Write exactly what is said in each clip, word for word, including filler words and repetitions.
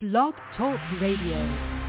Blog Talk Radio.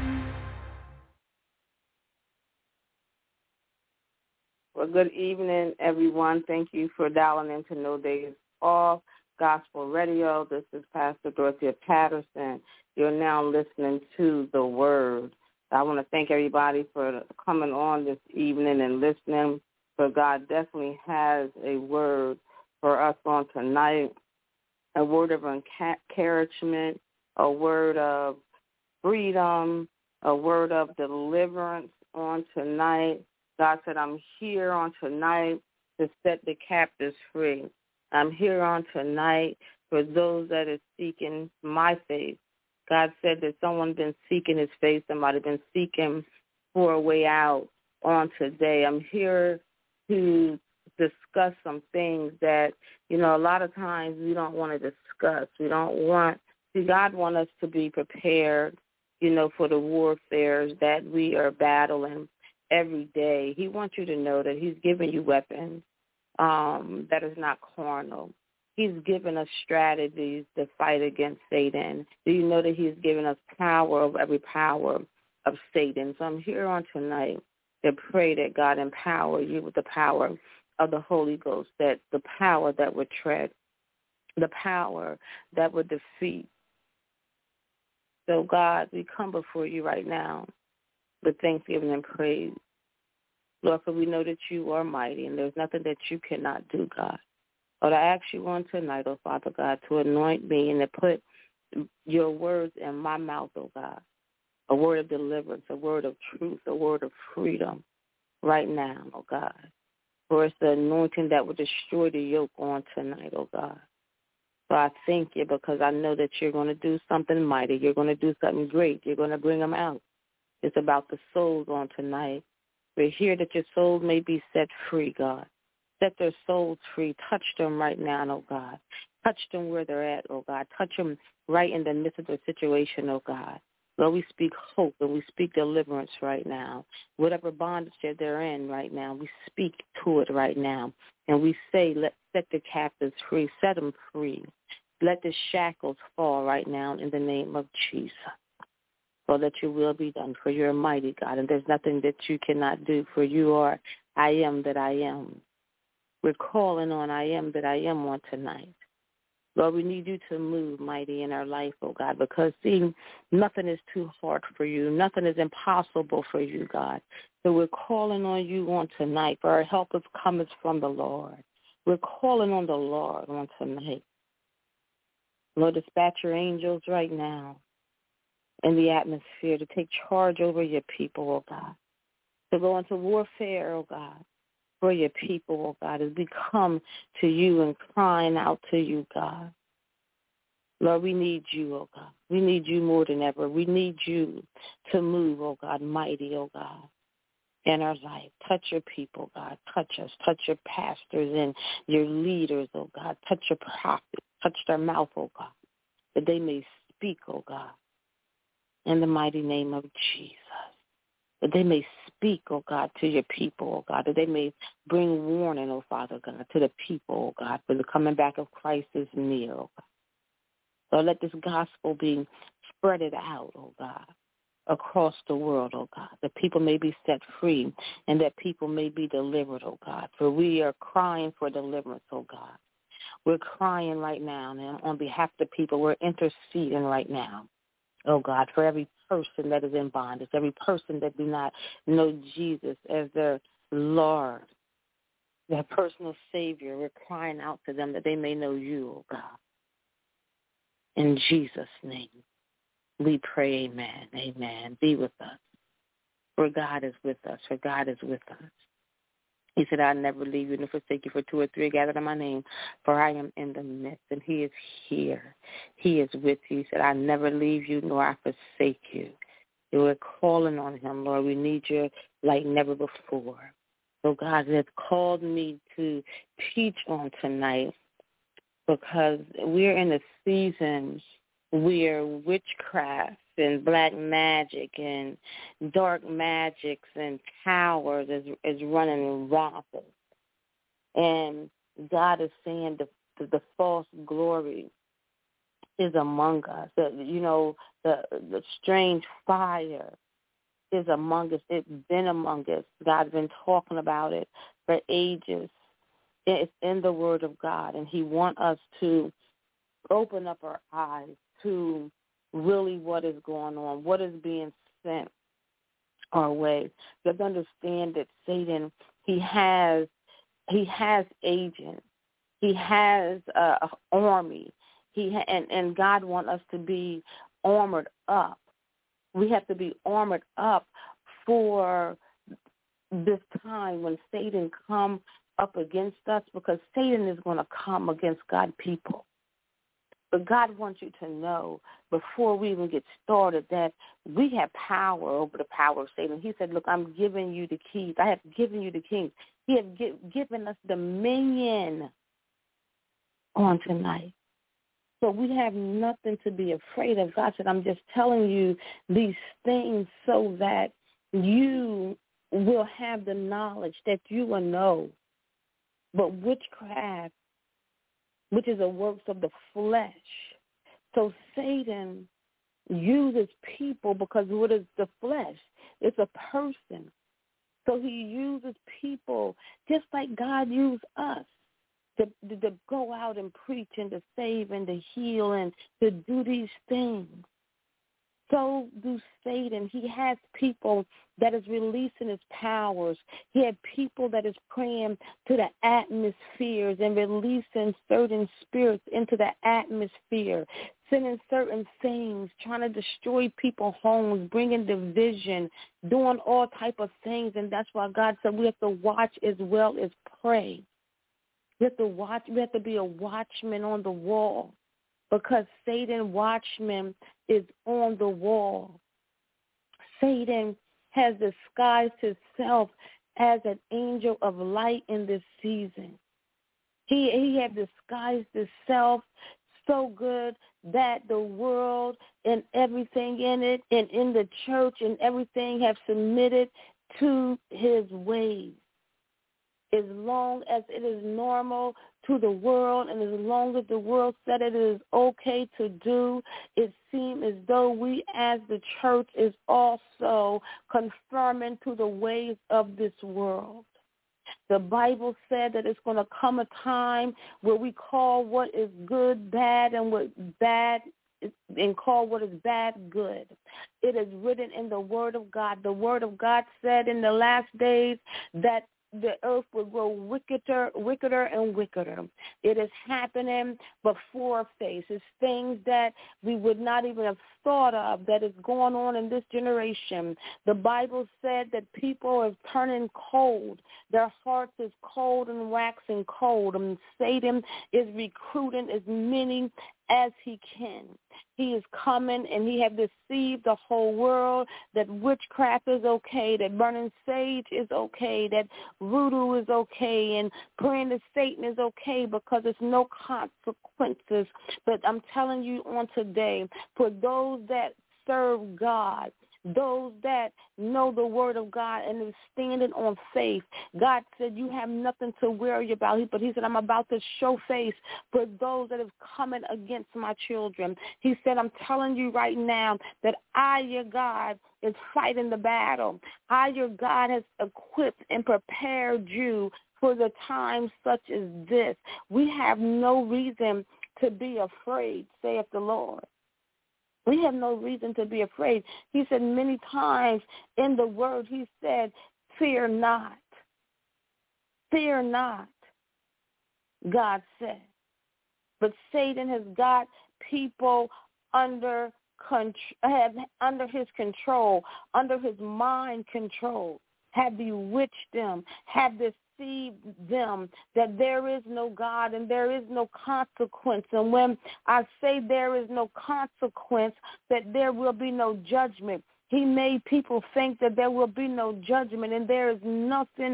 Well, good evening, everyone. Thank you for dialing in to No Days Off Gospel Radio. This is Pastor Dorothea Patterson. You're now listening to The Word. I want to thank everybody for coming on this evening and listening. So God definitely has a word for us on tonight, a word of encouragement, a word of freedom, a word of deliverance on tonight. God said, I'm here on tonight to set the captives free. I'm here on tonight for those that are seeking my face. God said that someone's been seeking his face. Somebody's been seeking for a way out on today. I'm here to discuss some things that, you know, a lot of times we don't want to discuss. We don't want, see, God wants us to be prepared, you know, for the warfare that we are battling every day. He wants you to know that he's giving you weapons um, that is not carnal. He's given us strategies to fight against Satan. Do you know that he's given us power over every power of Satan? So I'm here on tonight to pray that God empower you with the power of the Holy Ghost, that the power that would tread, the power that would defeat. So, God, we come before you right now with thanksgiving and praise. Lord, for we know that you are mighty, and there's nothing that you cannot do, God. Lord, I ask you on tonight, oh Father God, to anoint me and to put your words in my mouth, oh God, a word of deliverance, a word of truth, a word of freedom right now, oh God. For it's the anointing that will destroy the yoke on tonight, oh God. So I thank you because I know that you're going to do something mighty. You're going to do something great. You're going to bring them out. It's about the souls on tonight. We're here that your souls may be set free, God. Set their souls free. Touch them right now, oh God. Touch them where they're at, oh God. Touch them right in the midst of their situation, oh God. Lord, we speak hope and we speak deliverance right now. Whatever bondage that they're in right now, we speak to it right now. And we say, let set the captives free. Set them free. Let the shackles fall right now in the name of Jesus. So that your will be done, for you're a mighty God, and there's nothing that you cannot do, for you are I am that I am. We're calling on I am that I am on tonight. Lord, we need you to move mighty in our life, oh God, because, see, nothing is too hard for you. Nothing is impossible for you, God. So we're calling on you on tonight, for our help is coming from the Lord. We're calling on the Lord on tonight. Lord, dispatch your angels right now in the atmosphere to take charge over your people, oh God, to go into warfare, oh God, for your people, oh God, as we come to you and crying out to you, God. Lord, we need you, oh God. We need you more than ever. We need you to move, oh God, mighty, oh God, in our life. Touch your people, God. Touch us. Touch your pastors and your leaders, oh God. Touch your prophets. Touch their mouth, oh God, that they may speak, oh God, in the mighty name of Jesus. That they may speak, oh God, to your people, oh God, that they may bring warning, oh Father God, to the people, oh God, for the coming back of Christ is near, oh God. So let this gospel be spreaded out, oh God, across the world, oh God, that people may be set free and that people may be delivered, oh God, for we are crying for deliverance, oh God. We're crying right now, and on behalf of the people, we're interceding right now, oh God, for every person that is in bondage, every person that do not know Jesus as their Lord, their personal Savior. We're crying out to them that they may know you, oh God. In Jesus' name, we pray, amen, amen. Be with us, for God is with us, for God is with us. He said, I'll never leave you nor forsake you, for two or three are gathered in my name, for I am in the midst, and he is here. He is with you. He said, I'll never leave you nor I forsake you. And we're calling on him, Lord. We need you like never before. So God has called me to teach on tonight because we're in a season where witchcraft and black magic and dark magics and powers is, is running rampant. And God is saying the, the, the false glory is among us. The, you know, the the strange fire is among us. It's been among us. God's been talking about it for ages. It's in the Word of God, and he wants us to open up our eyes to really what is going on, what is being sent our way. You have to understand that Satan, he has he has agents. He has uh, an army. He ha- and, and God wants us to be armored up. We have to be armored up for this time when Satan comes up against us, because Satan is going to come against God's people. But God wants you to know before we even get started that we have power over the power of Satan. He said, look, I'm giving you the keys. I have given you the keys. He has gi- given us dominion on tonight. So we have nothing to be afraid of. God said, I'm just telling you these things so that you will have the knowledge, that you will know. But witchcraft, which is a works of the flesh. So Satan uses people because what is the flesh? It's a person. So he uses people just like God used us to, to, to go out and preach and to save and to heal and to do these things. So do Satan. He has people that is releasing his powers. He had people that is praying to the atmospheres and releasing certain spirits into the atmosphere, sending certain things, trying to destroy people's homes, bringing division, doing all type of things. And that's why God said we have to watch as well as pray. We have to watch. We have to be a watchman on the wall, because Satan, watchman, is on the wall. Satan has disguised himself as an angel of light in this season. He he had disguised himself so good that the world and everything in it and in the church and everything have submitted to his ways. As long as it is normal to the world and as long as the world said it is okay to do, it seems as though we as the church is also conforming to the ways of this world. The Bible said that it's going to come a time where we call what is good bad and what bad and call what is bad good. It is written in the Word of God. The Word of God said in the last days that the earth will grow wickeder, wickeder and wickeder. It is happening before our face. It's things that we would not even have thought of that is going on in this generation. The Bible said that people are turning cold. Their hearts is cold and waxing cold. And Satan is recruiting as many as he can. He is coming and he has deceived the whole world that witchcraft is okay, that burning sage is okay, that voodoo is okay, and praying to Satan is okay because there's no consequences. But I'm telling you on today, for those that serve God, those that know the Word of God and is standing on faith, God said you have nothing to worry about. But he said, I'm about to show face for those that have coming against my children. He said, I'm telling you right now that I, your God, is fighting the battle. I, your God, has equipped and prepared you for the time such as this. We have no reason to be afraid, saith the Lord. We have no reason to be afraid. He said many times in the Word, he said, fear not. Fear not, God said. But Satan has got people under have under his control, under his mind control, have bewitched them, have deceived them that there is no God and there is no consequence. And when I say there is no consequence, that there will be no judgment. He made people think that there will be no judgment, and there is nothing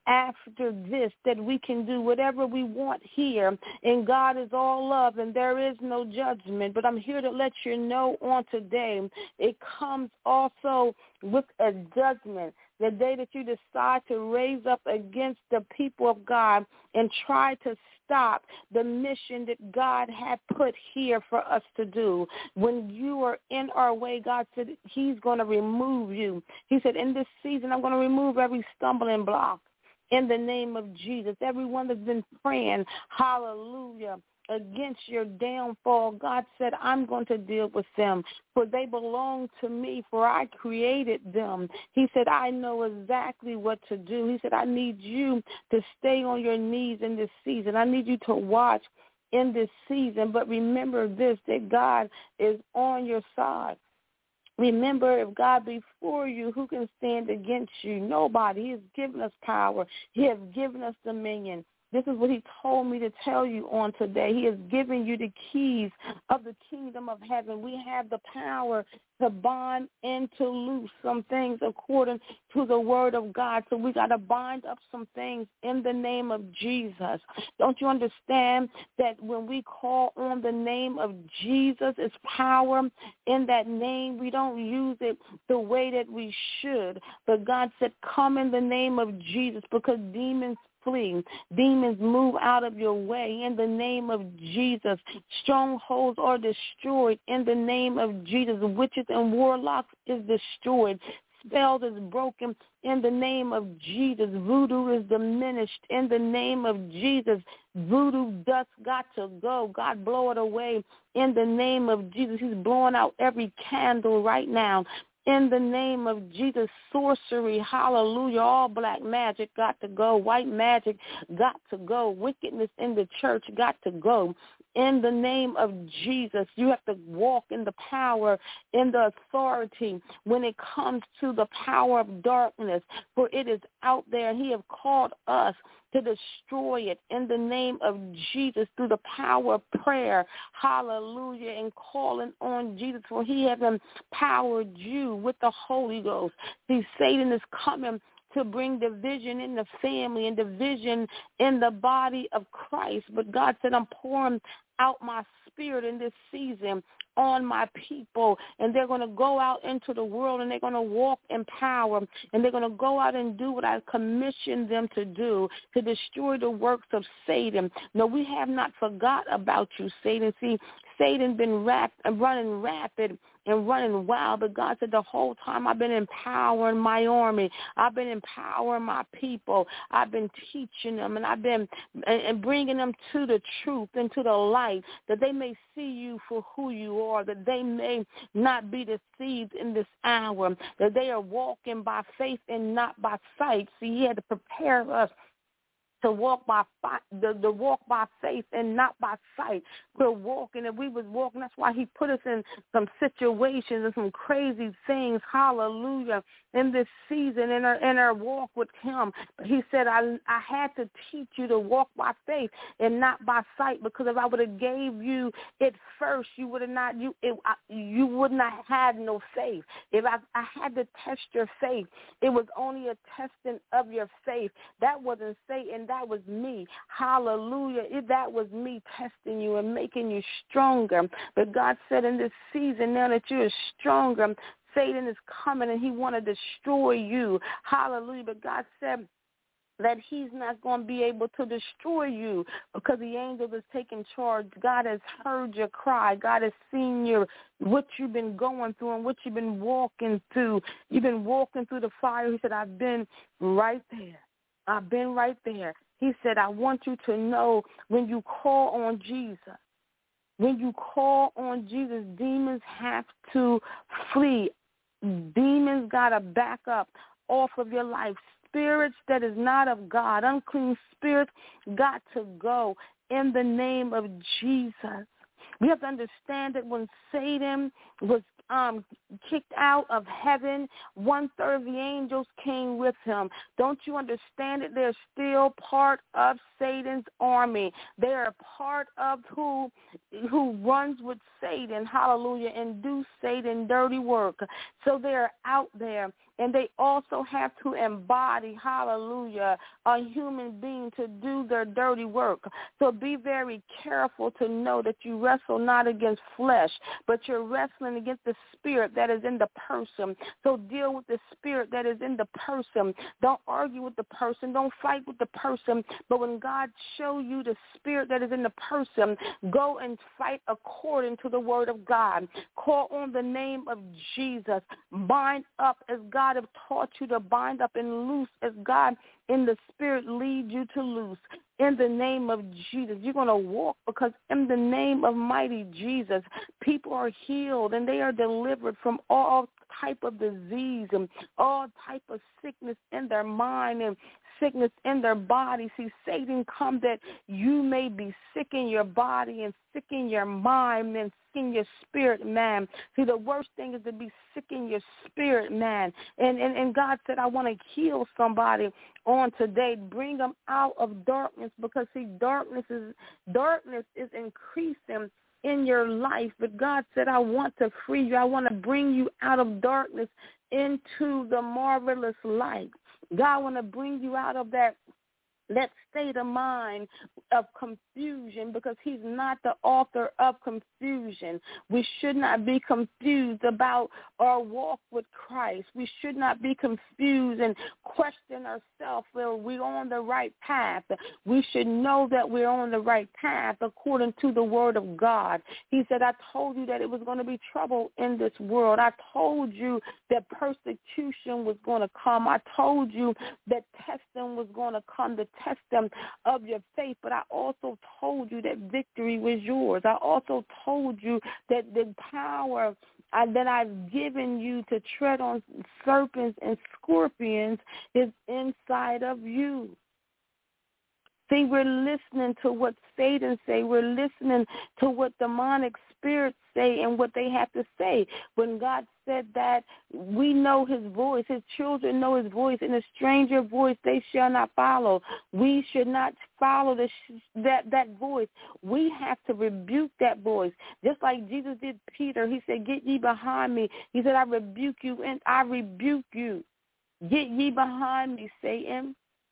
after this that we can do whatever we want here, and God is all love, and there is no judgment. But I'm here to let you know on today, it comes also with a judgment. The day that you decide to raise up against the people of God and try to stop the mission that God had put here for us to do. When you are in our way, God said he's going to remove you. He said, in this season, I'm going to remove every stumbling block in the name of Jesus. Everyone that's been praying, hallelujah, against your downfall, God said, I'm going to deal with them, for they belong to me, for I created them. He said, I know exactly what to do. He said, I need you to stay on your knees in this season. I need you to watch in this season. But remember this, that God is on your side. Remember, if God be for you, who can stand against you? Nobody. He has given us power. He has given us dominion. This is what he told me to tell you on today. He has given you the keys of the kingdom of heaven. We have the power to bind and to loose some things according to the word of God. So we got to bind up some things in the name of Jesus. Don't you understand that when we call on the name of Jesus, it's power in that name. We don't use it the way that we should. But God said, come in the name of Jesus, because demons flee. Demons move out of your way in the name of Jesus. Strongholds are destroyed in the name of Jesus. Witches and warlocks is destroyed. Spells is broken in the name of Jesus. Voodoo is diminished in the name of Jesus. Voodoo dust got to go. God blow it away in the name of Jesus. He's blowing out every candle right now. In the name of Jesus, sorcery, hallelujah, all black magic got to go. White magic got to go. Wickedness in the church got to go. In the name of Jesus, you have to walk in the power, in the authority when it comes to the power of darkness, for it is out there. He has called us to destroy it in the name of Jesus through the power of prayer, hallelujah, and calling on Jesus, for he has empowered you with the Holy Ghost. See, Satan is coming to bring division in the family and division in the body of Christ. But God said, I'm pouring out my spirit in this season on my people, and they're going to go out into the world, and they're going to walk in power, and they're going to go out and do what I commissioned them to do, to destroy the works of Satan. No, we have not forgot about you, Satan. See, Satan been rap- running rapid and running wild, but God said the whole time I've been empowering my army. I've been empowering my people. I've been teaching them, and I've been and, and bringing them to the truth and to the light, that they may see you for who you are, that they may not be deceived in this hour, that they are walking by faith and not by sight. See, he had to prepare us to walk by the, the walk by faith and not by sight. We're walking, and we was walking. That's why he put us in some situations and some crazy things, hallelujah, in this season, in our in our walk with him. But he said, I I had to teach you to walk by faith and not by sight, because if I would have gave you it first, you would have not you it, I, you would not have had no faith. If I, I had to test your faith, it was only a testing of your faith. That wasn't Satan. That was me. Hallelujah. It, that was me testing you and making you stronger. But God said in this season, now that you're stronger, Satan is coming and he want to destroy you. Hallelujah. But God said that he's not going to be able to destroy you, because the angel is taking charge. God has heard your cry. God has seen your what you've been going through and what you've been walking through. You've been walking through the fire. He said, I've been right there. I've been right there. He said, I want you to know, when you call on Jesus, when you call on Jesus, demons have to flee. Demons got to back up off of your life. Spirits that is not of God, unclean spirits, got to go in the name of Jesus. We have to understand that when Satan was um, kicked out of heaven, one-third of the angels came with him. Don't you understand it? They're still part of Satan's army. They are part of who who runs with Satan, hallelujah, and do Satan dirty work. So they're out there. And they also have to embody, hallelujah, a human being to do their dirty work. So be very careful to know that you wrestle not against flesh, but you're wrestling against the spirit that is in the person. So deal with the spirit that is in the person. Don't argue with the person. Don't fight with the person. But when God shows you the spirit that is in the person, go and fight according to the word of God. Call on the name of Jesus. Bind up as God God have taught you to bind up and loose as God in the spirit lead you to loose. In the name of Jesus, you're going to walk because in the name of mighty Jesus, people are healed and they are delivered from all type of disease and all type of sickness in their mind and sickness in their body. See, Satan come that you may be sick in your body and sick in your mind and sick in your spirit, man. See, the worst thing is to be sick in your spirit, man. And, and, and God said, I want to heal somebody on today. Bring them out of darkness because, see, darkness is darkness is increasing in your life. But God said, I want to free you. I want to bring you out of darkness into the marvelous light. God want to bring you out of that that state of mind of confusion because he's not the author of confusion. We should not be confused about our walk with Christ. We should not be confused and question ourselves whether we're on the right path. We should know that we're on the right path according to the word of God. He said, I told you that it was going to be trouble in this world. I told you that persecution was going to come. I told you that testing was going to come, the test them of your faith, but I also told you that victory was yours. I also told you that the power I, that I've given you to tread on serpents and scorpions is inside of you. See, we're listening to what Satan say. We're listening to what demonic spirits say and what they have to say. When God said that we know his voice, his children know his voice, and a stranger voice they shall not follow. We should not follow the sh- that, that voice. We have to rebuke that voice. Just like Jesus did Peter. He said, get ye behind me. He said, I rebuke you and I rebuke you. Get ye behind me, Satan.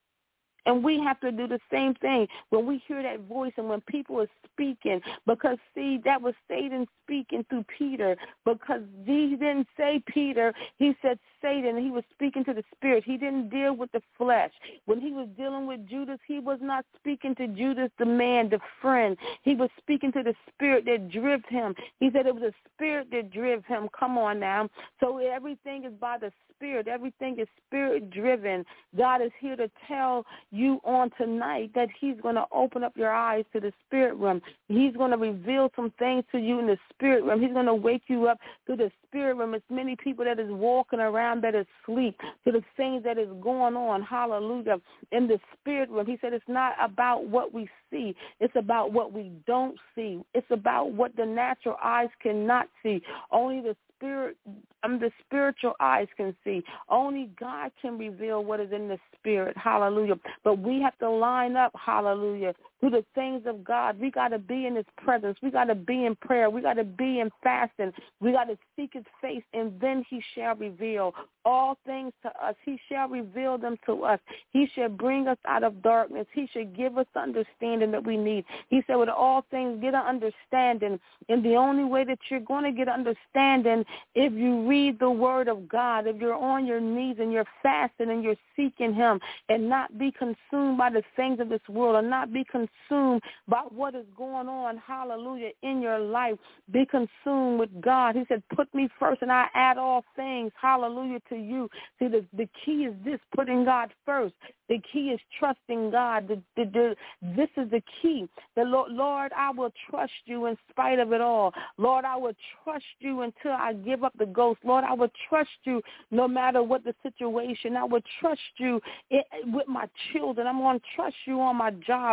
And we have to do the same thing when we hear that voice and when people are speaking. Because, see, that was Satan speaking through Peter. Because he didn't say Peter. He said Satan. He was speaking to the spirit. He didn't deal with the flesh. When he was dealing with Judas, he was not speaking to Judas, the man, the friend. He was speaking to the spirit that drove him. He said it was a spirit that drove him. Come on now. So everything is by the spirit. Everything is spirit-driven. God is here to tell you on tonight that he's going to open up your eyes to the spirit realm. He's going to reveal some things to you in the spirit realm. He's going to wake you up to the spirit realm. It's many people that is walking around that is asleep to the things that is going on, hallelujah, in the spirit realm. He said it's not about what we see. It's about what we don't see. It's about what the natural eyes cannot see. Only the spirit, um, the spiritual eyes can see. Only God can reveal what is in the spirit, hallelujah. But we have to line up, hallelujah, to the things of God. We got to be in his presence. We got to be in prayer. We got to be in fasting. We got to seek his face, and then he shall reveal all things to us. He shall reveal them to us. He shall bring us out of darkness. He should give us the understanding that we need. He said, with all things, get an understanding. And the only way that you're going to get understanding, if you read the word of God, if you're on your knees and you're fasting and you're seeking him, and not be consumed by the things of this world, or not be consumed by what is going on, hallelujah, in your life. Be consumed with God. He said, put me first and I add all things, hallelujah, to you. See, the, the key is this, putting God first. The key is trusting God. The, the, the, this is the key. The Lord, Lord, I will trust you in spite of it all. Lord, I will trust you until I give up the ghost. Lord, I will trust you no matter what the situation. I will trust you it, with my children. I'm going to trust you on my job. I'm going to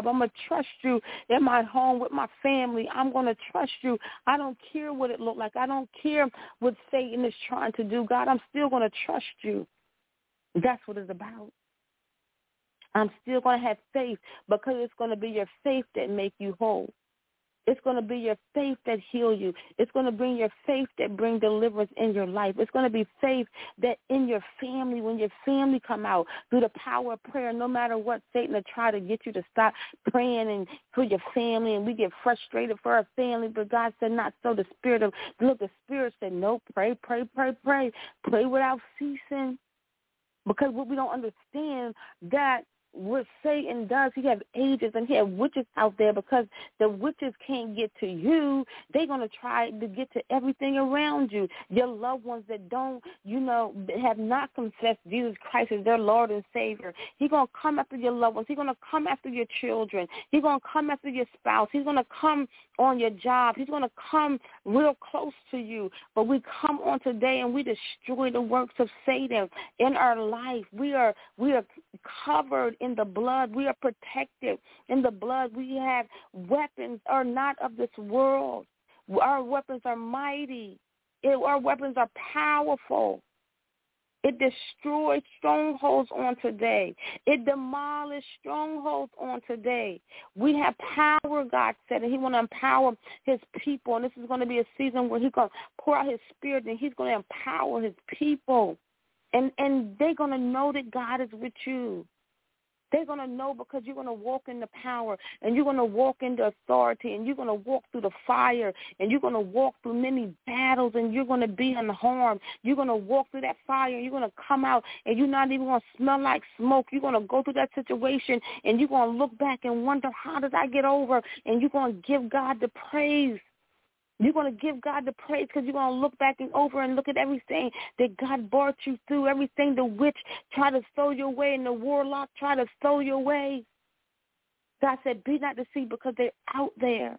trust you in my home with my family. I'm going to trust you. I don't care what it looked like. I don't care what Satan is trying to do. God, I'm still going to trust you. That's what it's about. I'm still going to have faith because it's going to be your faith that make you whole. It's going to be your faith that heal you. It's going to bring your faith that bring deliverance in your life. It's going to be faith that in your family, when your family come out through the power of prayer, no matter what Satan will try to get you to stop praying and for your family, and we get frustrated for our family, but God said not so. The spirit of, look, the spirit said, no, pray, pray, pray, pray. Pray without ceasing. Because what we don't understand, that what Satan does, he has agents and he has witches out there, because the witches can't get to you. They're going to try to get to everything around you. Your loved ones that don't, you know, have not confessed Jesus Christ as their Lord and Savior. He's going to come after your loved ones. He's going to come after your children. He's going to come after your spouse. He's going to come on your job. He's going to come real close to you. But we come on today and we destroy the works of Satan in our life. We are we are covered in the blood. We are protected in the blood. We have weapons are not of this world. Our weapons are mighty. It, our weapons are powerful. It destroys strongholds on today. It demolished strongholds on today. We have power, God said, and he want to empower his people. And this is going to be a season where he's going to pour out his spirit, and he's going to empower his people. And, and they're going to know that God is with you. They're going to know because you're going to walk in the power, and you're going to walk in the authority, and you're going to walk through the fire, and you're going to walk through many battles, and you're going to be unharmed. You're going to walk through that fire, and you're going to come out, and you're not even going to smell like smoke. You're going to go through that situation, and you're going to look back and wonder, how did I get over? And you're going to give God the praise. You're going to give God the praise because you're going to look back and over and look at everything that God brought you through, everything the witch tried to throw your way and the warlock tried to throw your way. God said, be not deceived, because they're out there.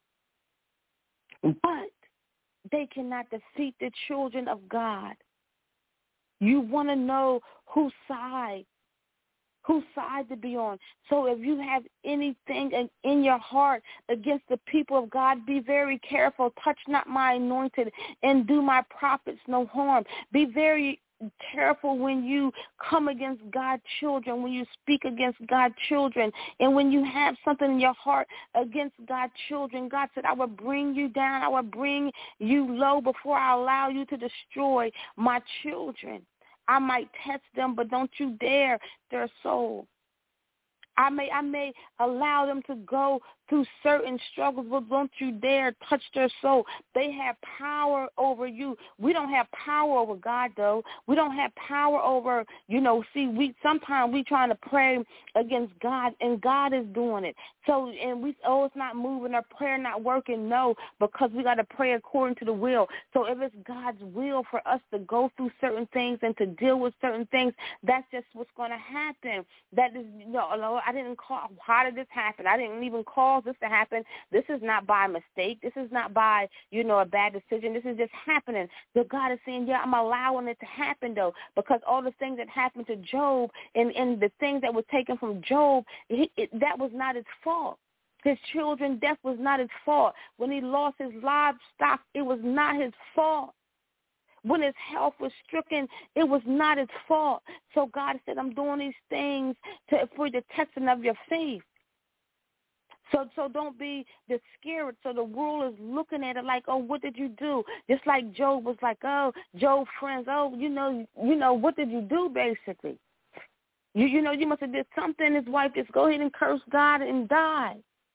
But they cannot defeat the children of God. You want to know whose side. Whose side to be on. So if you have anything in, in your heart against the people of God, be very careful. Touch not my anointed and do my prophets no harm. Be very careful when you come against God's children, when you speak against God's children, and when you have something in your heart against God's children. God said, I will bring you down. I will bring you low before I allow you to destroy my children. I might test them, but don't you dare their soul. I may I may allow them to go through certain struggles, but don't you dare touch their soul. They have power over you. We don't have power over God, though. We don't have power over, you know, see, we sometimes we trying to pray against God, and God is doing it. So, and we, oh, it's not moving, our prayer not working. No, because we got to pray according to the will. So if it's God's will for us to go through certain things and to deal with certain things, that's just what's going to happen. That is, you know, I didn't call, how did this happen? I didn't even cause this to happen. This is not by mistake. This is not by, you know, a bad decision. This is just happening. The God is saying, yeah, I'm allowing it to happen, though, because all the things that happened to Job and, and the things that were taken from Job, he, it, that was not his fault. His children's death was not his fault. When he lost his livestock, it was not his fault. When his health was stricken, it was not his fault. So God said, I'm doing these things to, for the testing of your faith. So so don't be discouraged. So the world is looking at it like, oh, what did you do? Just like Job was like, oh, Job friends, oh, you know, you know, what did you do, basically? You you know, you must have did something. His wife just go ahead and curse God and die.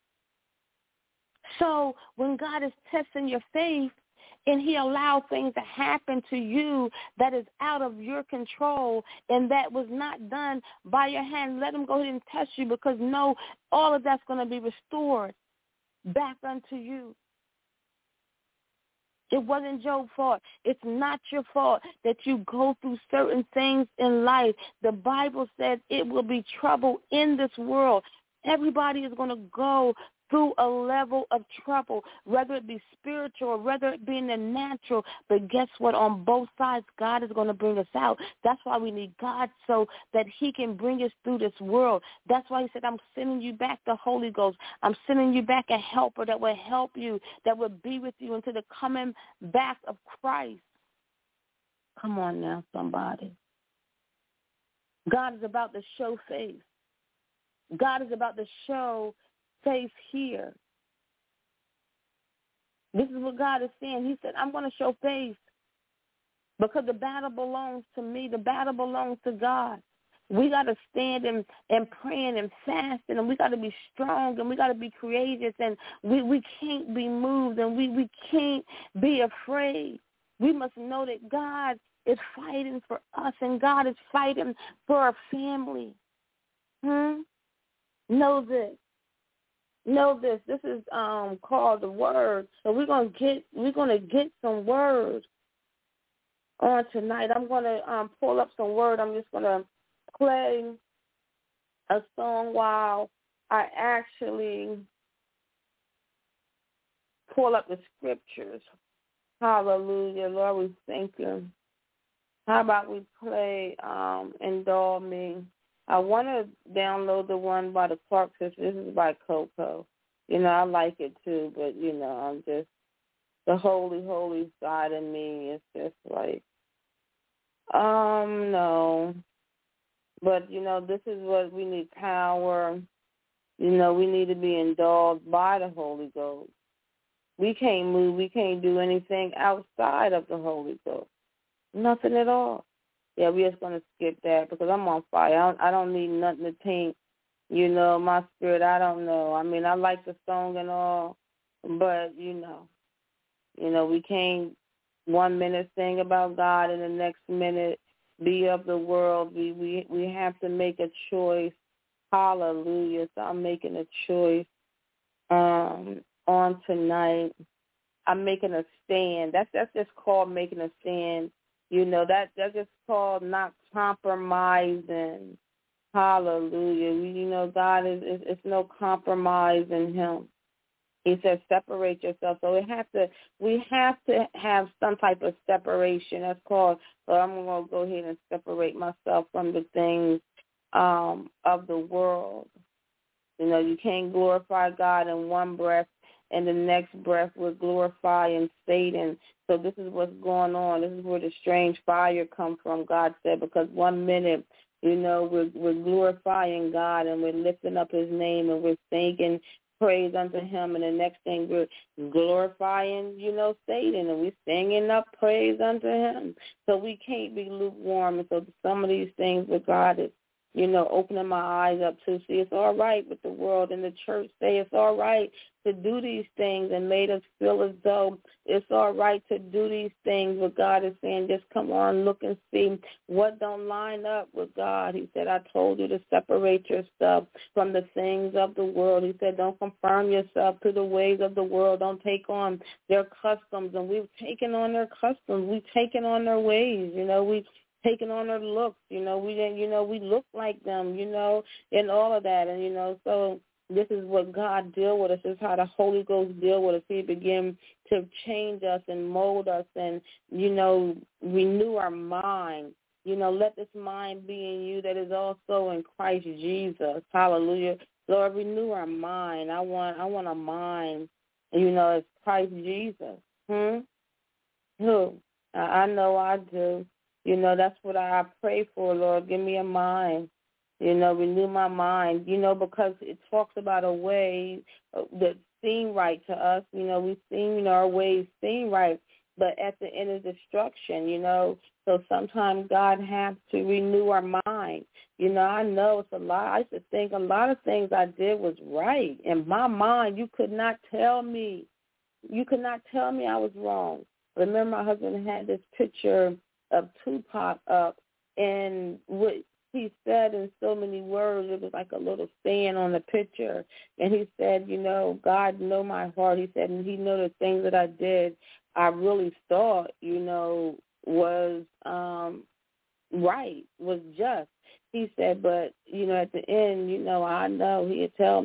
So when God is testing your faith, and he allowed things to happen to you that is out of your control and that was not done by your hand, let him go ahead and test you, because no, all of that's going to be restored back unto you. It wasn't Job's fault. It's not your fault that you go through certain things in life. The Bible says it will be trouble in this world. Everybody is going to go through a level of trouble, whether it be spiritual or whether it be in the natural. But guess what? On both sides, God is going to bring us out. That's why we need God, so that he can bring us through this world. That's why he said, I'm sending you back the Holy Ghost. I'm sending you back a helper that will help you, that will be with you until the coming back of Christ. Come on now, somebody. God is about to show faith. God is about to show faith here. This is what God is saying. He said, I'm going to show faith because the battle belongs to me. The battle belongs to God. We got to stand and, and praying and fasting, and we got to be strong, and we got to be courageous, and we, we can't be moved, and we, we can't be afraid. We must know that God is fighting for us, and God is fighting for our family. Hmm? Know this. Know this. This is um called the word. So we're gonna get we're gonna get some word on tonight. I'm gonna um pull up some word. I'm just gonna play a song while I actually pull up the scriptures. Hallelujah, Lord, we thank you. How about we play um Indulge Me? I want to download the one by the Clark sisters. This is by Coco. You know, I like it too, but, you know, I'm just, the holy, holy side of me is just like, um, no. But, you know, this is what we need, power. You know, we need to be indulged by the Holy Ghost. We can't move. We can't do anything outside of the Holy Ghost. Nothing at all. Yeah, we're just going to skip that because I'm on fire. I don't, I don't need nothing to taint, you know, my spirit. I don't know. I mean, I like the song and all, but, you know, you know, we can't one minute sing about God and the next minute be of the world. We, we, we have to make a choice. Hallelujah. So I'm making a choice um, on tonight. I'm making a stand. That's, that's just called making a stand. You know, that that's just called not compromising. Hallelujah. We, you know, God is, is it's no compromise in him. He says separate yourself. So we have to we have to have some type of separation. That's called, so I'm going to go ahead and separate myself from the things um, of the world. You know, you can't glorify God in one breath and the next breath we're glorifying Satan. So this is what's going on. This is where the strange fire comes from, God said, because one minute, you know, we're, we're glorifying God and we're lifting up his name and we're singing praise unto him, and the next thing we're glorifying, you know, Satan, and we're singing up praise unto him. So we can't be lukewarm. And so some of these things with God is, you know, opening my eyes up to see it's all right with the world and the church say it's all right to do these things and made us feel as though it's all right to do these things. But God is saying, just come on, look and see what don't line up with God. He said, I told you to separate yourself from the things of the world. He said, don't conform yourself to the ways of the world. Don't take on their customs. And we've taken on their customs. We've taken on their ways. You know, we taking on their looks, you know, we didn't, you know, we look like them, you know, and all of that. And, you know, so this is what God deal with us. This is how the Holy Ghost deal with us. He begin to change us and mold us and, you know, renew our mind. You know, let this mind be in you that is also in Christ Jesus. Hallelujah. Lord, renew our mind. I want I want a mind, you know, as Christ Jesus. Hmm? Who? I, I know I do. You know, that's what I pray for, Lord. Give me a mind. You know, renew my mind. You know, because it talks about a way that seem right to us. You know, we seem, you know, our ways seem right, but at the end of destruction, you know. So sometimes God has to renew our mind. You know, I know it's a lot. I used to think a lot of things I did was right. In my mind, you could not tell me. You could not tell me I was wrong. Remember, my husband had this picture of Tupac up, and what he said in so many words, it was like a little saying on the picture. And he said, you know, God know my heart. He said, and he know the things that I did, I really thought, you know, was um, right, was just. He said, but, you know, at the end, you know, I know he'd tell me,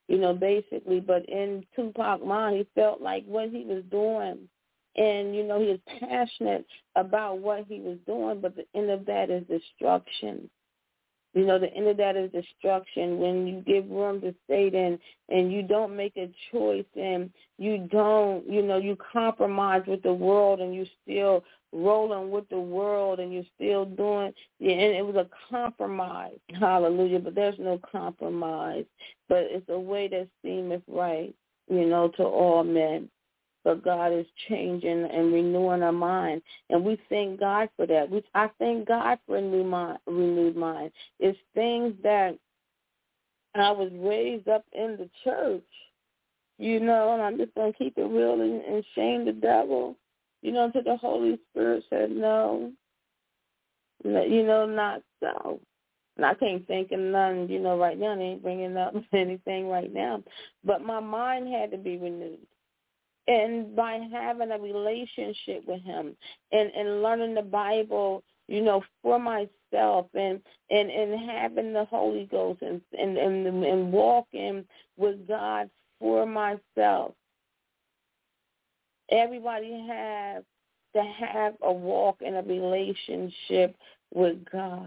you know, basically. But in Tupac's mind, he felt like what he was doing, and, you know, he was passionate about what he was doing, but the end of that is destruction. You know, the end of that is destruction when you give room to Satan and you don't make a choice and you don't, you know, you compromise with the world and you still rolling with the world and you're still doing, yeah, and it was a compromise. Hallelujah. But there's no compromise. But it's a way that seemeth right, you know, to all men. But God is changing and renewing our mind, and we thank God for that. We, I thank God for a new mind, renewed mind. It's things that I was raised up in the church, you know, and I'm just going to keep it real and, and shame the devil, you know, until the Holy Spirit said no, you know, not so. And I can't think of none, you know, right now. They ain't bringing up anything right now. But my mind had to be renewed. And by having a relationship with him and, and learning the Bible, you know, for myself and, and, and having the Holy Ghost and, and, and, and walking with God for myself. Everybody has to have a walk in a relationship with God.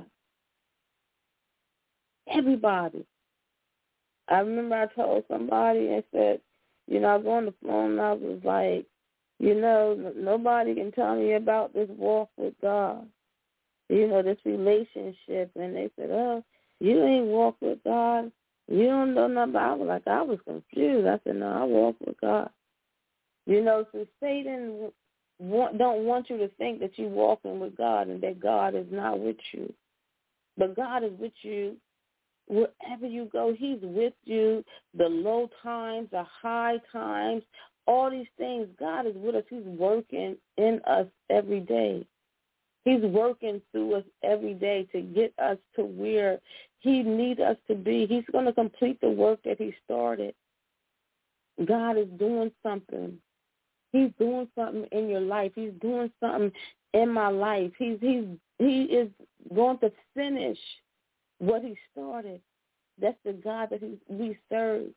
Everybody. I remember I told somebody and said, you know, I was on the phone and I was like, you know, nobody can tell me about this walk with God, you know, this relationship. And they said, oh, you ain't walk with God. You don't know nothing about it. I was like, I was confused. I said, no, I walk with God. You know, so Satan want, don't want you to think that you're walking with God and that God is not with you. But God is with you. Wherever you go, he's with you, the low times, the high times, all these things. God is with us. He's working in us every day. He's working through us every day to get us to where he needs us to be. He's going to complete the work that he started. God is doing something. He's doing something in your life. He's doing something in my life. He's he's he is going to finish what he started. That's the God that he, we serve.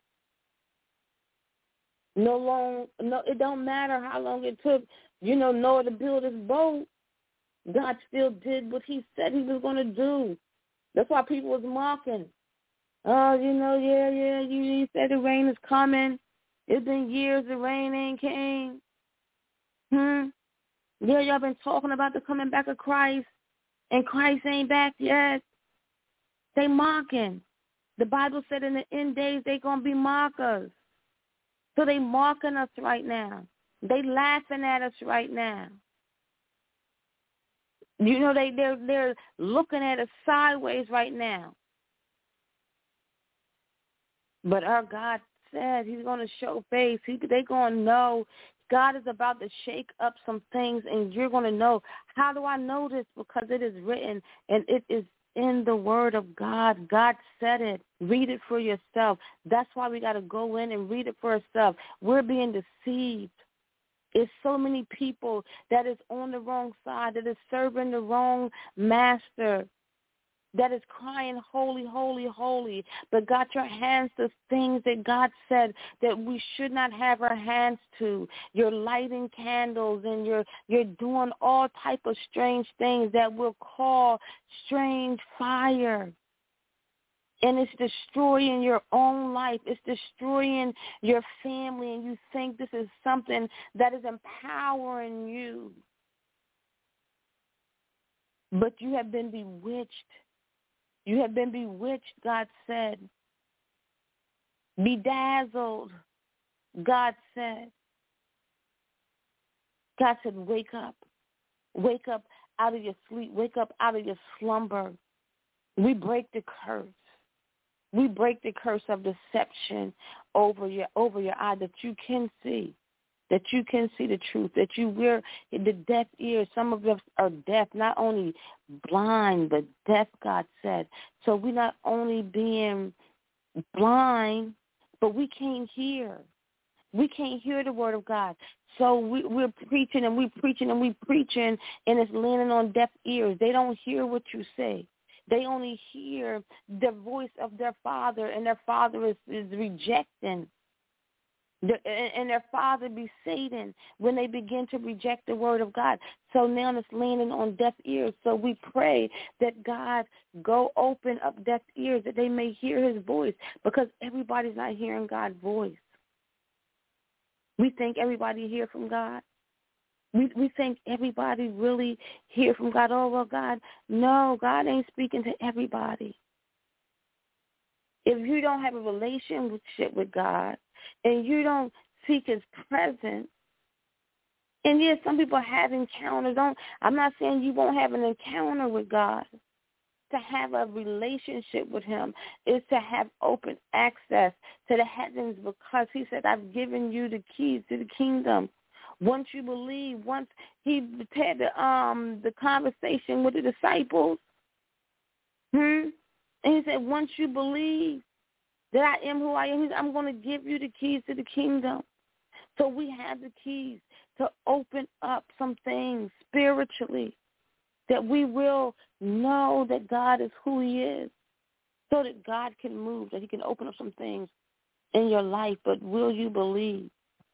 No long, no, it don't matter how long it took, you know, Noah to build his boat. God still did what he said he was going to do. That's why people was mocking. Oh, you know, yeah, yeah, you, you said the rain is coming. It's been years the rain ain't came. Hmm. Yeah, y'all been talking about the coming back of Christ, and Christ ain't back yet. They mocking. The Bible said in the end days they going to be mockers. So they mocking us right now. They laughing at us right now. You know, they, they're, they're looking at us sideways right now. But our God said he's going to show face. He, they're going to know God is about to shake up some things, and you're going to know. How do I know this? Because it is written, and it is in the Word of God. God said it. Read it for yourself. That's why we got to go in and read it for ourselves. We're being deceived. It's so many people that is on the wrong side, that is serving the wrong master, that is crying, holy, holy, holy, but got your hands to things that God said that we should not have our hands to. You're lighting candles and you're you're doing all type of strange things that we'll call strange fire. And it's destroying your own life. It's destroying your family, and you think this is something that is empowering you. But you have been bewitched. You have been bewitched, God said. Bedazzled, God said. God said, wake up. Wake up out of your sleep. Wake up out of your slumber. We break the curse. We break the curse of deception over your over your eye, that you can see, that you can see the truth, that you wear the deaf ears. Some of us are deaf, not only blind, but deaf, God said. So we're not only being blind, but we can't hear. We can't hear the word of God. So we, we're preaching and we're preaching and we're preaching, and it's landing on deaf ears. They don't hear what you say. They only hear the voice of their father, and their father is, is rejecting. The, and, and their father be Satan when they begin to reject the word of God. So now it's landing on deaf ears. So we pray that God go open up deaf ears that they may hear his voice, because everybody's not hearing God's voice. We think everybody hear from God. We we think everybody really hear from God. Oh, well, God, no, God ain't speaking to everybody. If you don't have a relationship with God and you don't seek his presence, and yes, some people have encounters. Don't, I'm not saying you won't have an encounter with God. To have a relationship with him is to have open access to the heavens, because he said, I've given you the keys to the kingdom. Once you believe, once he had the, um, the conversation with the disciples, hmm? and he said, once you believe that I am who I am, he said, I'm going to give you the keys to the kingdom. So we have the keys to open up some things spiritually, that we will know that God is who he is, so that God can move, that he can open up some things in your life. But will you believe?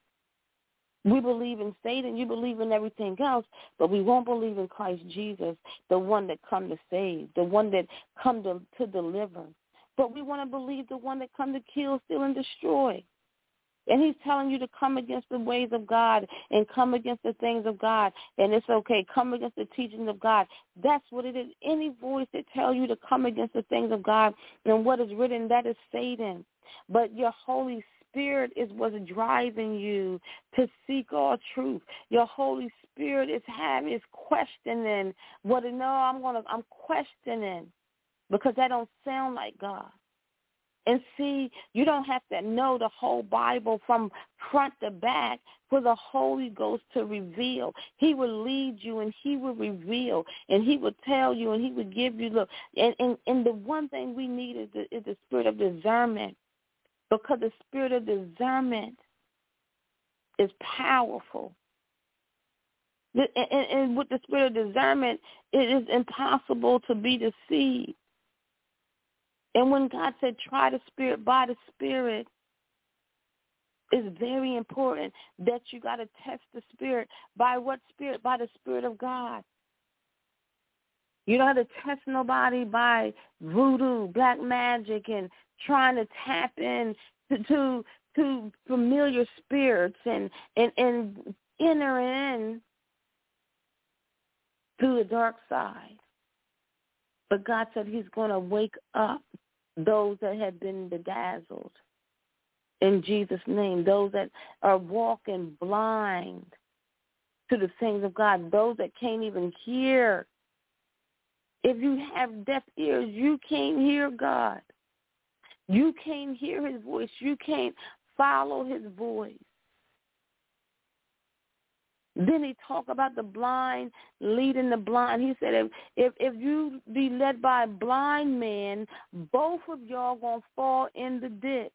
We believe in Satan, you believe in everything else, but we won't believe in Christ Jesus, the one that come to save, the one that come to, to deliver. But we want to believe the one that come to kill, steal, and destroy. And he's telling you to come against the ways of God and come against the things of God. And it's okay. Come against the teachings of God. That's what it is. Any voice that tells you to come against the things of God and what is written, that is Satan. But your Holy Spirit is what's driving you to seek all truth. Your Holy Spirit is having, is questioning what, no, I'm going to, I'm questioning, because that don't sound like God. And see, you don't have to know the whole Bible from front to back for the Holy Ghost to reveal. He will lead you, and he will reveal, and he will tell you, and he will give you the. And, and, and the one thing we need is the, is the spirit of discernment, because the spirit of discernment is powerful. And, and, and with the spirit of discernment, it is impossible to be deceived. And when God said, try the spirit by the spirit, it's very important that you got to test the spirit. By what spirit? By the Spirit of God. You don't have to test nobody by voodoo, black magic, and trying to tap in to to, to familiar spirits and, and, and enter in through the dark side. But God said he's going to wake up those that have been bedazzled, in Jesus' name, those that are walking blind to the things of God, those that can't even hear. If you have deaf ears, you can't hear God. You can't hear his voice. You can't follow his voice. Then he talked about the blind leading the blind. He said, if if, if you be led by a blind man, both of y'all going to fall in the ditch.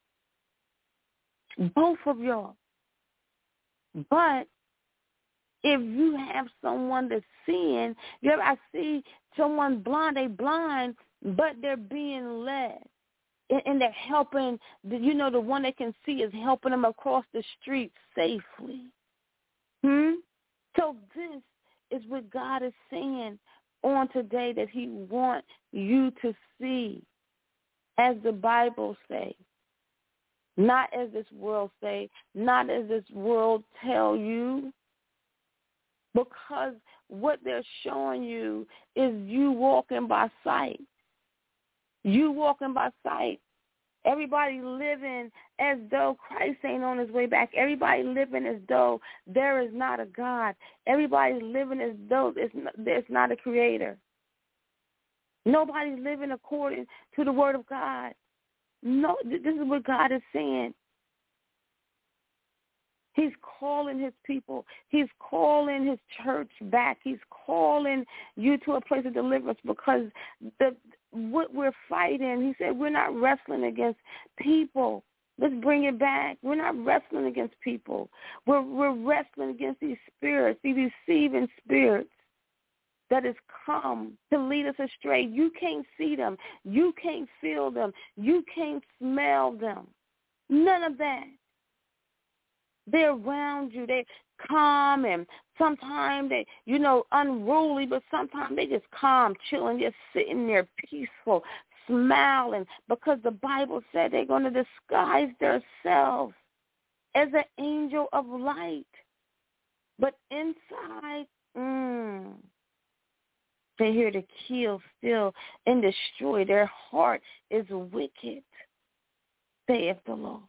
Both of y'all. But if you have someone that's seeing, you ever I see someone blind, they blind, but they're being led. And, and they're helping, you know, the one that can see is helping them across the street safely. Hmm? So this is what God is saying on today, that he wants you to see as the Bible says, not as this world say, not as this world tell you, because what they're showing you is you walking by sight. You walking by sight. Everybody living as though Christ ain't on his way back. Everybody living as though there is not a God. Everybody's living as though there's not, there's not a creator. Nobody's living according to the word of God. No, this is what God is saying. He's calling his people. He's calling his church back. He's calling you to a place of deliverance, because the what we're fighting, he said, we're not wrestling against people. Let's bring it back. We're not wrestling against people. We're we're wrestling against these spirits, these deceiving spirits. that has come to lead us astray. You can't see them. You can't feel them. You can't smell them. None of that. They're around you. They're calm, and sometimes they, you know, unruly, but sometimes they just calm, chilling, just sitting there peaceful, smiling, because the Bible said they're going to disguise themselves as an angel of light. But inside, mm, they're here to kill, steal, and destroy. Their heart is wicked, saith the Lord.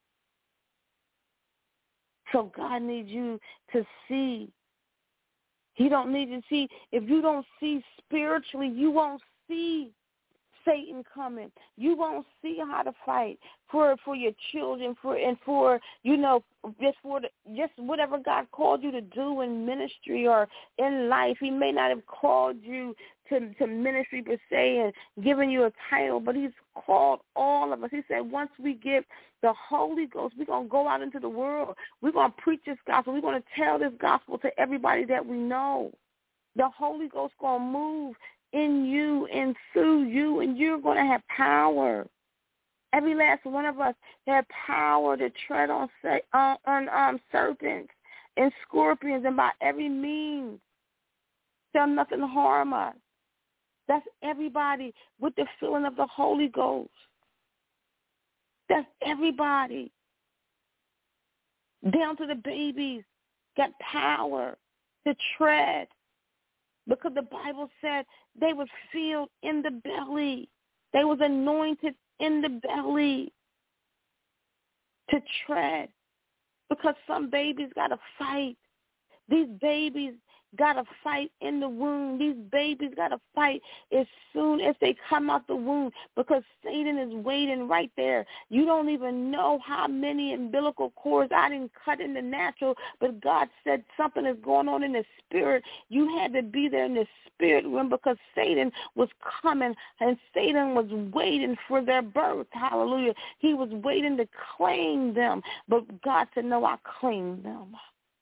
So God needs you to see. He don't need you to see. If you don't see spiritually, you won't see Satan coming. You won't see how to fight for for your children, for and for, you know, just for the, just whatever God called you to do in ministry or in life. He may not have called you to, to ministry per se and given you a title, but he's called all of us. He said once we get the Holy Ghost, we're going to go out into the world. We're going to preach this gospel. We're going to tell this gospel to everybody that we know. The Holy Ghost going to move in you and through you, and you're going to have power. Every last one of us have power to tread on, on, on um, serpents and scorpions, and by every means shall nothing harm us. That's everybody with the filling of the Holy Ghost. That's everybody. Down to the babies got power to tread, because the Bible said they were filled in the belly. They was anointed in the belly to tread, because some babies got to fight. These babies got to fight in the womb. These babies got to fight as soon as they come out the womb, because Satan is waiting right there. You don't even know how many umbilical cords I didn't cut in the natural, but God said something is going on in the spirit. You had to be there in the spirit realm, because Satan was coming, and Satan was waiting for their birth. Hallelujah. He was waiting to claim them, but God said, no, I claim them.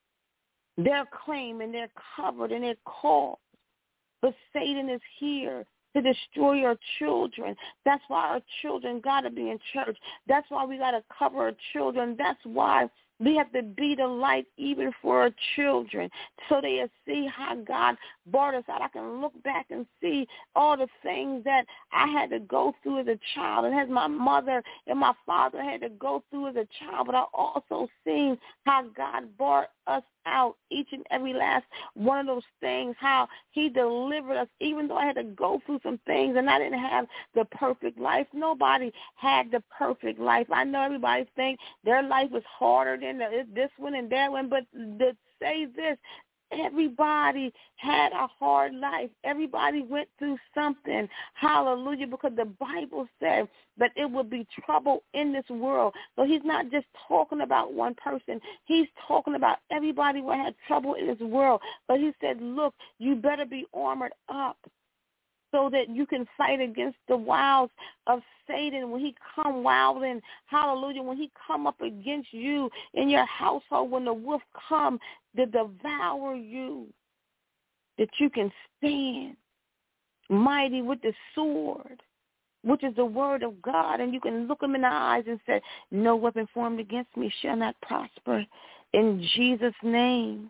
They're claimed and they're covered and they're called. But Satan is here to destroy our children. That's why our children got to be in church. That's why we got to cover our children. That's why we have to be the light even for our children, so they see how God brought us out. I can look back and see all the things that I had to go through as a child, and as my mother and my father had to go through as a child. But I also seen how God brought us out, each and every last one of those things, how he delivered us, even though I had to go through some things and I didn't have the perfect life. Nobody had the perfect life. I know everybody thinks their life was harder than the, this one and that one, but to say this, everybody had a hard life. Everybody went through something. Hallelujah, because the Bible said that it would be trouble in this world. So he's not just talking about one person. He's talking about everybody who had trouble in this world. But he said, look, you better be armored up so that you can fight against the wiles of Satan when he come wilding. Hallelujah. When he come up against you in your household, when the wolf come to devour you, that you can stand mighty with the sword, which is the word of God, and you can look him in the eyes and say, no weapon formed against me shall not prosper, in Jesus' name.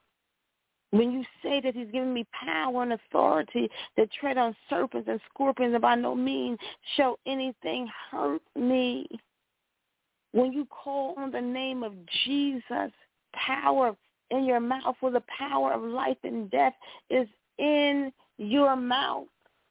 When you say that he's given me power and authority to tread on serpents and scorpions, and by no means shall anything hurt me. When you call on the name of Jesus, power in your mouth, for the power of life and death is in your mouth.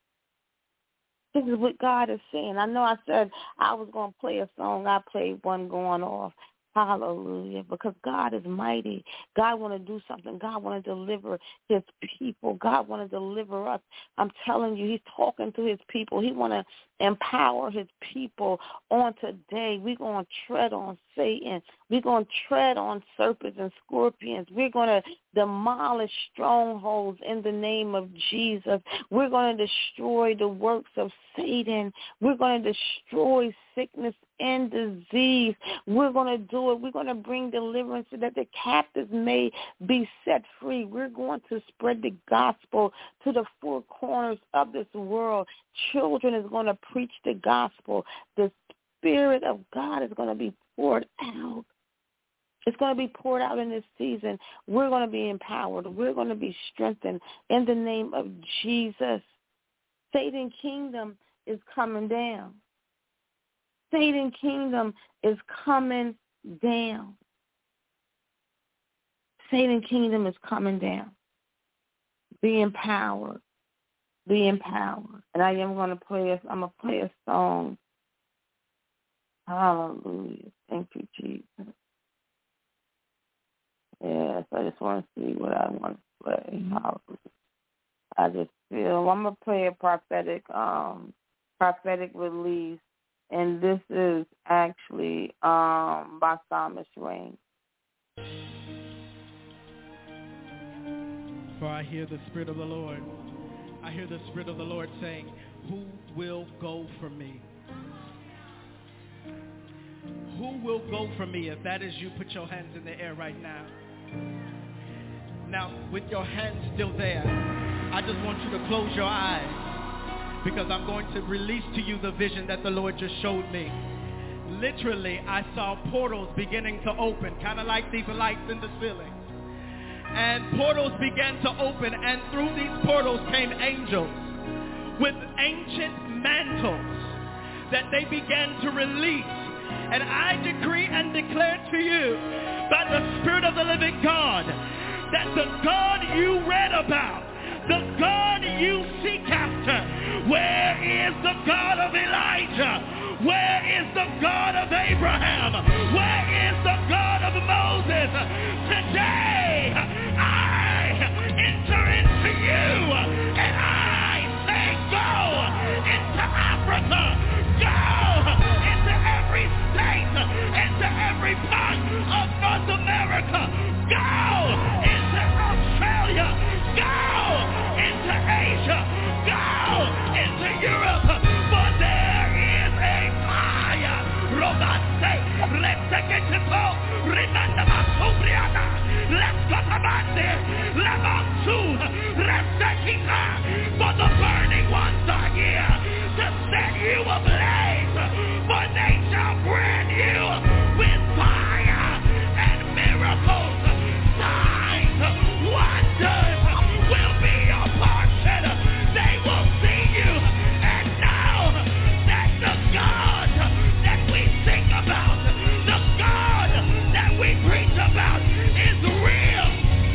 This is what God is saying. I know I said I was going to play a song. I played one going off. Hallelujah, because God is mighty. God want to do something. God want to deliver his people. God want to deliver us. I'm telling you, he's talking to his people. He want to empower his people on today. We're going to tread on Satan. We're going to tread on serpents and scorpions. We're going to demolish strongholds in the name of Jesus. We're going to destroy the works of Satan. We're going to destroy sickness end disease. We're going to do it. We're going to bring deliverance so that the captives may be set free. We're going to spread the gospel to the four corners of this world. Children is going to preach the gospel. The Spirit of God is going to be poured out. It's going to be poured out in this season. We're going to be empowered. We're going to be strengthened in the name of Jesus. Satan's kingdom is coming down. Satan's kingdom is coming down. Satan's kingdom is coming down. Be empowered. Be empowered. And I am going to play a, I'm going to play a song. Hallelujah. Thank you, Jesus. Yes, I just want to see what I want to play. Hallelujah. I just feel I'm gonna play a prophetic, um, prophetic release, and this is actually um by Thomas Rain. For I hear the Spirit of the Lord. I hear the Spirit of the Lord saying, "Who will go for me? Who will go for me?" If that is you, put your hands in the air right now. Now, with your hands still there, I just want you to close your eyes because I'm going to release to you the vision that the Lord just showed me. Literally, I saw portals beginning to open, kind of like these lights in the ceiling. And portals began to open, and through these portals came angels with ancient mantles that they began to release. And I decree and declare to you by the Spirit of the living God that the God you read about, the God you seek after, where is the God of Elijah? Where is the God of Abraham? Where is the God of Moses? Today, I enter into you and I say go into Africa, go into every state, into every part of North America, go into Australia, go into Asia, go into Europe, for there is a fire. Romance, Reseketito, Rinandamasubriana, Leskatamande, Lemansu, Resekita, for the burning ones are here to set you ablaze, for they shall brand you with fire and miracles, signs, wonders will be your portion. They will see you and know that the God that we sing about, the God that we preach about is real.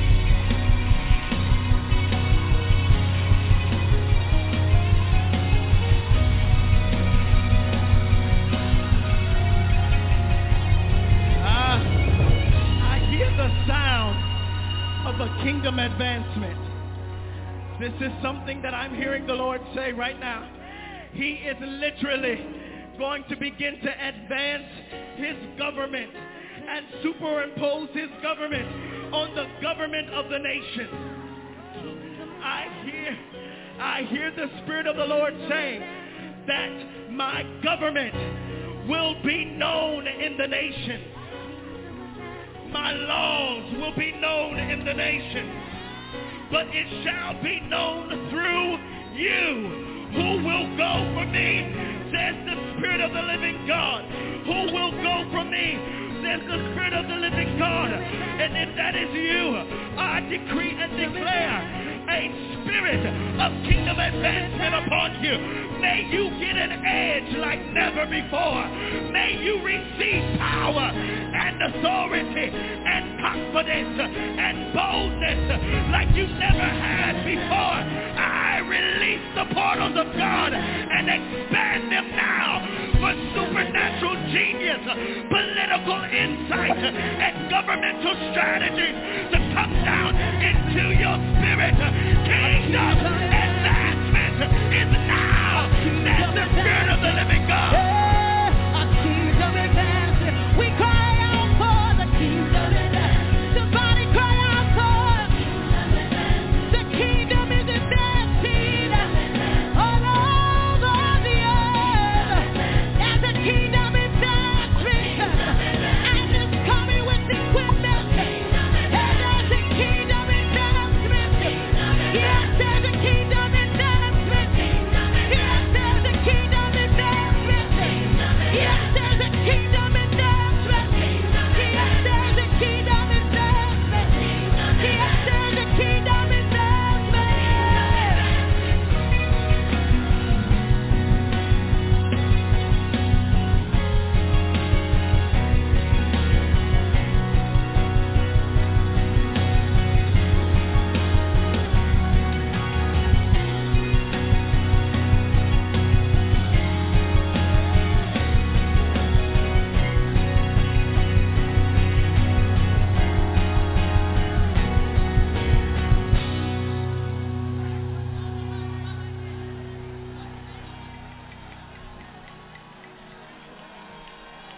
Ah, I hear the sound of a kingdom advancement. This is something that I'm hearing the Lord say right now. He is literally going to begin to advance his government and superimpose his government on the government of the nation. I hear, I hear the Spirit of the Lord saying that my government will be known in the nation. My laws will be known in the nation, but it shall be known through you. Who will go for me, says the Spirit of the living God. Who will go for me, says the Spirit of the living God. And if that is you, I decree and declare a spirit of kingdom advancement upon you. May you get an edge like never before. May you receive power and authority and confidence and boldness like you never had before. I release the portals of God and expand them now for supernatural genius, political insight, and governmental strategies to come down into your spirit. Kingdom advancement is now. That's the Spirit of the living God. Yeah, a kingdom advancement. We cry out for the kingdom advancement. Somebody cry out for the kingdom is advancing all over the earth. As the kingdom advances.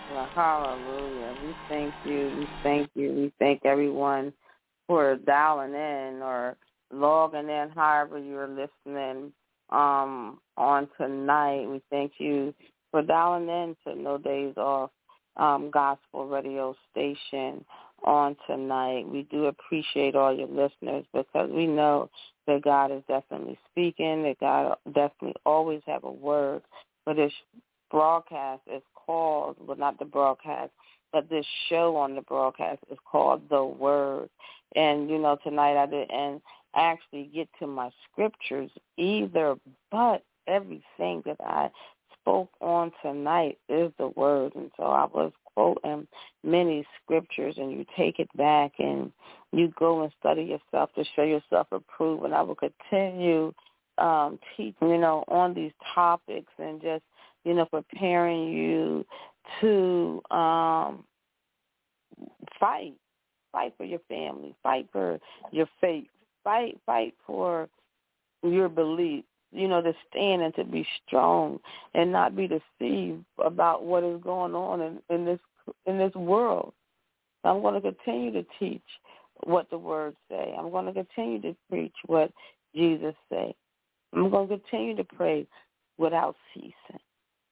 Well, hallelujah. We thank you. We thank you. We thank everyone for dialing in or logging in, however you're listening um, on tonight. We thank you for dialing in to No Days Off um, Gospel Radio Station on tonight. We do appreciate all your listeners because we know that God is definitely speaking, that God definitely always have a word for this broadcast is called, well, not the broadcast, but this show on the broadcast is called The Word. And, you know, tonight I didn't actually get to my scriptures either, but everything that I spoke on tonight is the Word. And so I was quoting many scriptures, and you take it back and you go and study yourself to show yourself approved. And I will continue um, teaching, you know, on these topics and just, you know, preparing you to um, fight, fight for your family, fight for your faith, fight, fight for your belief, you know, to stand and to be strong and not be deceived about what is going on in, in this in this world. I'm going to continue to teach what the words say. I'm going to continue to preach what Jesus said. I'm going to continue to pray without ceasing.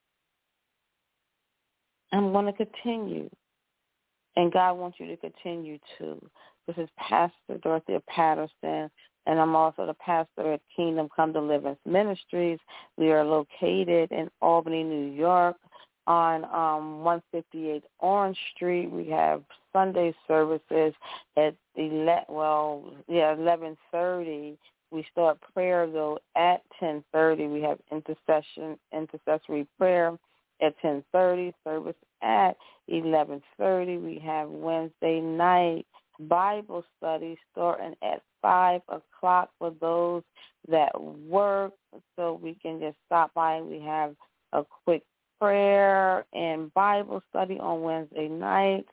I'm going to continue, and God wants you to continue too. This is Pastor Dorothea Patterson, and I'm also the pastor at Kingdom Come Deliverance Ministries. We are located in Albany, New York, on um, one fifty-eight Orange Street. We have Sunday services at eleven, well, yeah, eleven thirty. We start prayer though at ten thirty. We have intercession, intercessory prayer at ten thirty, service at eleven thirty. We have Wednesday night Bible study starting at five o'clock for those that work, so we can just stop by. We have a quick prayer and Bible study on Wednesday nights.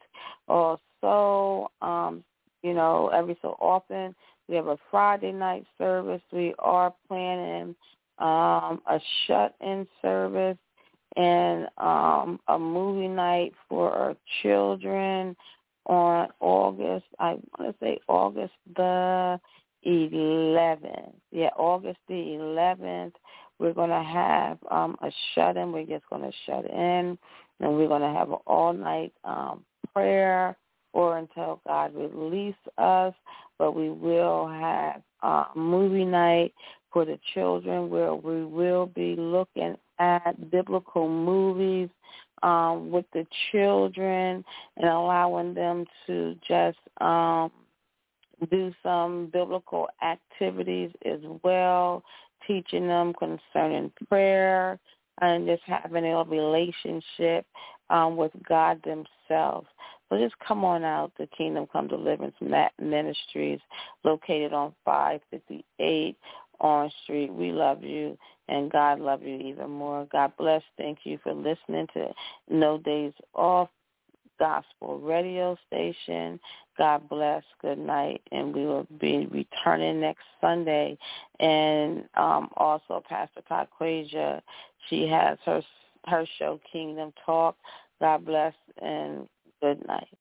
Also, um, you know, every so often we have a Friday night service. We are planning um, a shut-in service and um, a movie night for our children on August, I want to say August the eleventh. Yeah, August the eleventh. We're going to have um, a shut-in. We're just going to shut in, and we're going to have an all-night um, prayer or until God release us. But we will have a movie night for the children where we will be looking at biblical movies um, with the children and allowing them to just um, do some biblical activities as well, teaching them concerning prayer and just having a relationship um, with God themselves. So just come on out to Kingdom Come Deliverance Ministries, located on five fifty-eight Orange Street. We love you, and God love you even more. God bless. Thank you for listening to No Days Off Gospel Radio Station. God bless. Good night, and we will be returning next Sunday. And um, also, Pastor Taquasia, she has her her show, Kingdom Talk. God bless, and good night.